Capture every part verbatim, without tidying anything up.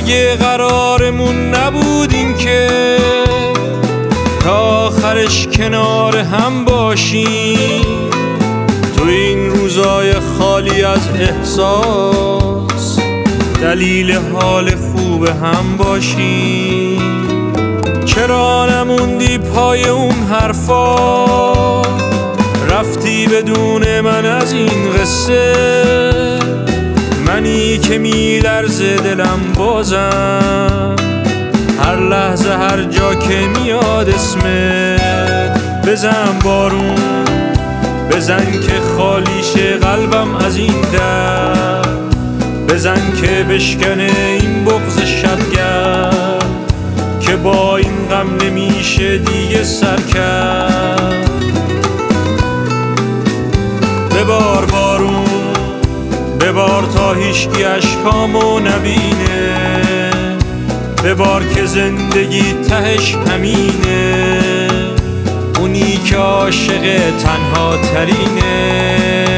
دیگه قرارمون نبود این که تا آخرش کنار هم باشیم، تو این روزای خالی از احساس دلیل حال خوب هم باشیم. چرا نموندی پای اون حرفا، رفتی بدون من از این قصه، منی که میلرزه دلم بازم هر لحظه هر جا که میاد اسمت. بزن بارون بزن که خالیشه قلبم از این در، بزن که بشکنه این بغض شبگرد که با این غم نمیشه دیگه سر کرد. ببار بارون ببار تا هیچکی اشکامو نبینه، ببار که زندگی تهش همینه، اونی که عاشق تنها ترینه.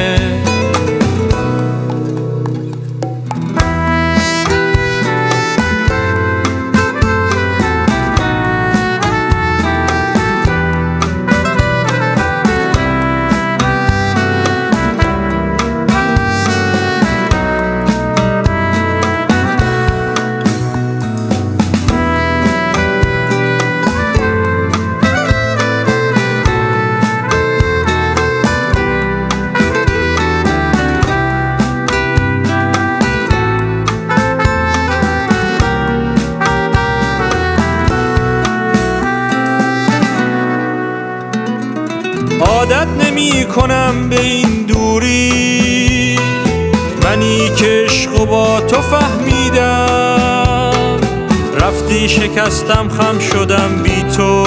عادت نمی کنم به این دوری، منی که عشقو با تو فهمیدم، رفتی شکستم خم شدم بی تو،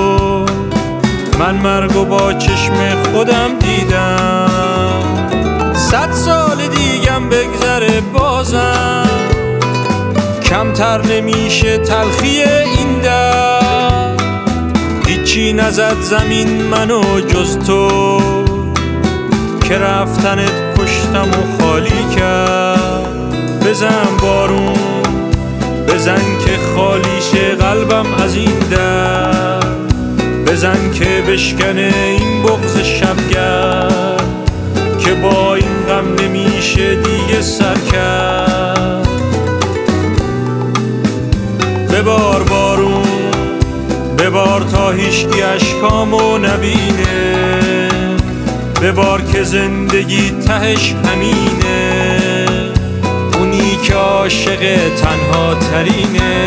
من مرگو با چشم خودم دیدم. صد سال دیگم بگذره بازم کمتر نمیشه تلخی این در، هیچی نزد زمین منو جز تو که رفتنت پشتم و خالی کرد. بزن بارون بزن که خالیشه قلبم از این در، بزن که بشکنه این بغض شبگرد که با این غم نمیشه دیگه سر کرد. ببار بارون ببار تا هیچکی اشکامو نبینه، ببار که زندگی تهش همینه، اونی که عاشق تنها ترینه.